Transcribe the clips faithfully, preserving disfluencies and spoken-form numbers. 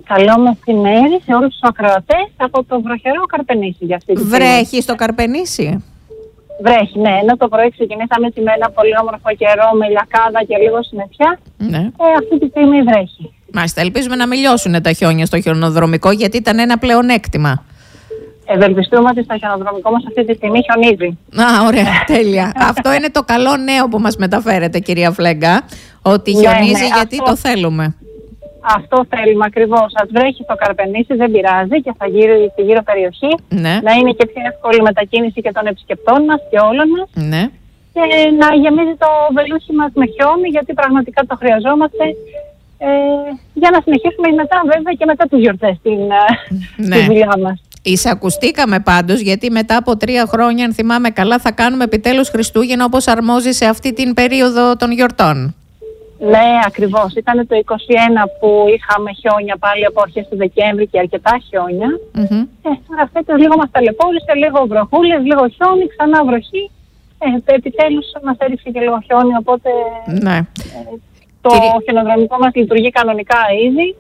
Καλό μεσημέρι σε όλους τους ακροατές από το βροχερό Καρπενήσι για αυτή τη στιγμή. Βρέχει στο Καρπενήσι? Βρέχει, ναι. Ενώ το πρωί ξεκινήσαμε με ένα πολύ όμορφο καιρό με λιακάδα και λίγο συννεφιά. Ναι. Ε, αυτή τη στιγμή βρέχει. Μάλιστα, ελπίζουμε να μην λιώσουν τα χιόνια στο χιονοδρομικό, γιατί ήταν ένα πλεονέκτημα. Ευελπιστούμε ότι στο χιονοδρομικό μας αυτή τη στιγμή χιονίζει. Α, ωραία, τέλεια. Αυτό είναι το καλό νέο που μας μεταφέρετε, κυρία Φλέγκα, ότι χιονίζει, ναι, ναι, γιατί αυτό... το θέλουμε. Αυτό θέλουμε ακριβώς. Ας βρέχει στο Καρπενήσι, δεν πειράζει, και θα γύρει στη γύρω περιοχή. Ναι. Να είναι και πιο εύκολη η μετακίνηση και των επισκεπτών μας και όλων μας. Ναι. Και να γεμίζει το βελούχι μας με χιόνι, γιατί πραγματικά το χρειαζόμαστε. Ε, για να συνεχίσουμε μετά, βέβαια, και μετά τις γιορτές την, ναι. τη δουλειά μας. Εισακουστήκαμε πάντως, γιατί μετά από τρία χρόνια, αν θυμάμαι καλά, θα κάνουμε επιτέλους Χριστούγεννα όπως αρμόζει σε αυτή την περίοδο των γιορτών. Ναι, ακριβώς. Ήταν το είκοσι ένα που είχαμε χιόνια πάλι από αρχές του Δεκέμβρη και αρκετά χιόνια. Mm-hmm. Ε, τώρα φέτος λίγο μας ταλαιπώρησε, λίγο βροχούλες, λίγο χιόνι, ξανά βροχή. Ε, επιτέλους μας έριξε και λίγο χιόνι, οπότε ναι. ε, το Κύριε... χιονοδρομικό μας λειτουργεί κανονικά ήδη.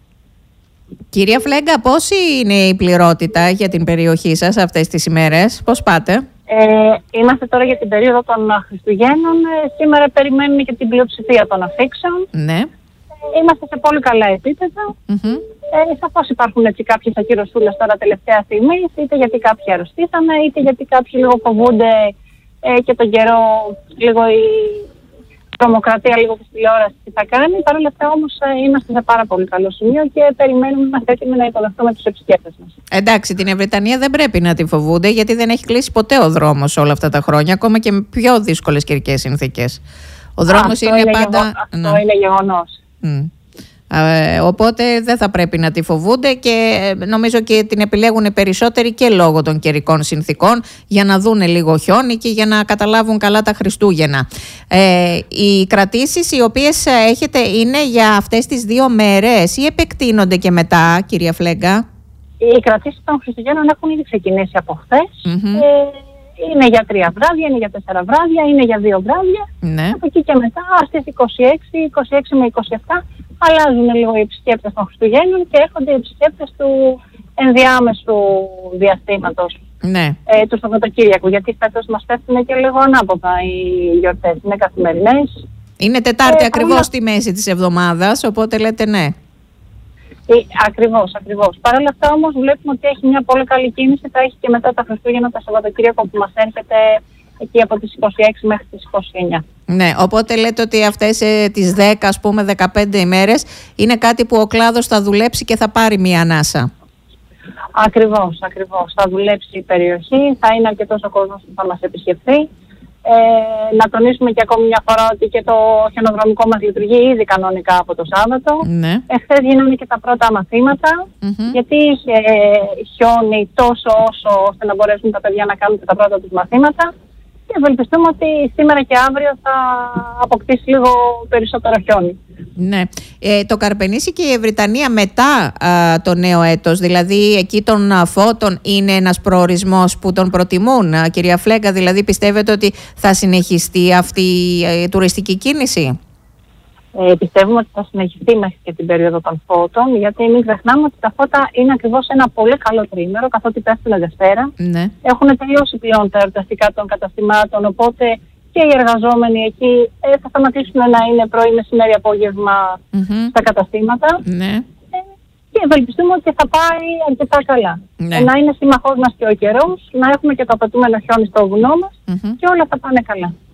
Κυρία Φλέγκα, πόση είναι η πληρότητα για την περιοχή σας αυτές τις ημέρες, πώς πάτε? Ε, είμαστε τώρα για την περίοδο των Χριστουγέννων. Ε, σήμερα περιμένουμε και την πλειοψηφία των αφήξεων. Ναι. Ε, είμαστε σε πολύ καλά επίπεδα. Mm-hmm. Ε, σαφώς υπάρχουν έτσι κάποιες ακυρωσούλες τώρα τελευταία στιγμή, είτε γιατί κάποιοι αρρωστήσανε, είτε γιατί κάποιοι λίγο φοβούνται ε, και τον καιρό, λίγο η τρομοκρατία, λίγο της τηλεόρασης τι θα κάνει. Παρ' όλα αυτά όμως ε, είμαστε σε πάρα πολύ καλό σημείο και περιμένουμε, είμαστε έτοιμοι να υποδεχτούμε τους επισκέπτες μας. Εντάξει, την Ευρυτανία δεν πρέπει να τη φοβούνται, γιατί δεν έχει κλείσει ποτέ ο δρόμος όλα αυτά τα χρόνια, ακόμα και με πιο δύσκολες καιρικές συνθήκες. Ο δρόμος είναι, είναι πάντα... Γεγο... Αυτό ναι. είναι γεγονός. Mm. Ε, οπότε δεν θα πρέπει να τη φοβούνται, και νομίζω και την επιλέγουν περισσότεροι και λόγω των καιρικών συνθήκων, για να δούνε λίγο χιόνι και για να καταλάβουν καλά τα Χριστούγεννα. Ε, οι κρατήσεις οι οποίες έχετε είναι για αυτές τις δύο μέρες ή επεκτείνονται και μετά, κυρία Φλέγκα? Οι κρατήσεις των Χριστουγέννων έχουν ήδη ξεκινήσει από χθες. Mm-hmm. Ε, είναι για τρία βράδια, είναι για τέσσερα βράδια, είναι για δύο βράδια. Ναι. Από εκεί και μετά, στις είκοσι έξι, είκοσι έξι με είκοσι επτά, αλλάζουν λίγο οι επισκέπτες των Χριστουγέννων και έρχονται οι επισκέπτες του ενδιάμεσου διαστήματος. Ναι. Ε, του Σαββατοκύριακου. Γιατί φέτος μας πέφτουν και λίγο ανάποδα οι γιορτές. Είναι καθημερινές. Είναι Τετάρτη ε, ακριβώς αλλά... στη μέση της εβδομάδας, οπότε λέτε ναι. Ε, ακριβώς, ακριβώς. Παρ' όλα αυτά όμως βλέπουμε ότι έχει μια πολύ καλή κίνηση. Θα έχει και μετά τα Χριστούγεννα, τα Σαββατοκύριακο που μας έρχεται εκεί από τις είκοσι έξι μέχρι τις είκοσι εννιά. Ναι, οπότε λέτε ότι αυτές ε, τις δέκα, ας πούμε δεκαπέντε ημέρες είναι κάτι που ο κλάδος θα δουλέψει και θα πάρει μια ανάσα. Ακριβώς, ακριβώς. Θα δουλέψει η περιοχή, θα είναι αρκετός ο κόσμος που θα μας επισκεφθεί. Ε, να τονίσουμε και ακόμη μια φορά ότι και το χιονοδρομικό μας λειτουργεί ήδη κανονικά από το Σάββατο. Ναι. Εχθές γίνανε και τα πρώτα μαθήματα, mm-hmm. γιατί είχε χιόνι τόσο όσο ώστε να μπορέσουν τα παιδιά να κάνουν και τα πρώτα τους μαθήματα. Και ευελπιστούμε ότι σήμερα και αύριο θα αποκτήσει λίγο περισσότερο χιόνι. Ναι. Ε, το Καρπενήσι και η Ευρυτανία μετά α, το νέο έτος, δηλαδή εκεί των α, φώτων, είναι ένας προορισμός που τον προτιμούν, α, κυρία Φλέγκα? Δηλαδή πιστεύετε ότι θα συνεχιστεί αυτή η τουριστική κίνηση? Ε, πιστεύουμε ότι θα συνεχιστεί μέχρι και την περίοδο των φώτων, γιατί μην ξεχνάμε ότι τα φώτα είναι ακριβώς ένα πολύ καλό τρίμερο, καθότι πέφτουν Δευτέρα. Ναι. Έχουν τελειώσει πλέον τα εορταστικά των καταστημάτων, οπότε και οι εργαζόμενοι εκεί ε, θα σταματήσουν να είναι πρωί, μεσημέρι, απόγευμα mm-hmm. στα καταστήματα. Ναι. Ε, και ευελπιστούμε ότι θα πάει αρκετά καλά. Ναι. Ε, να είναι σύμμαχός μας και ο καιρός, να έχουμε και το απαιτούμενο χιόνι στο βουνό μας mm-hmm. και όλα θα πάνε καλά.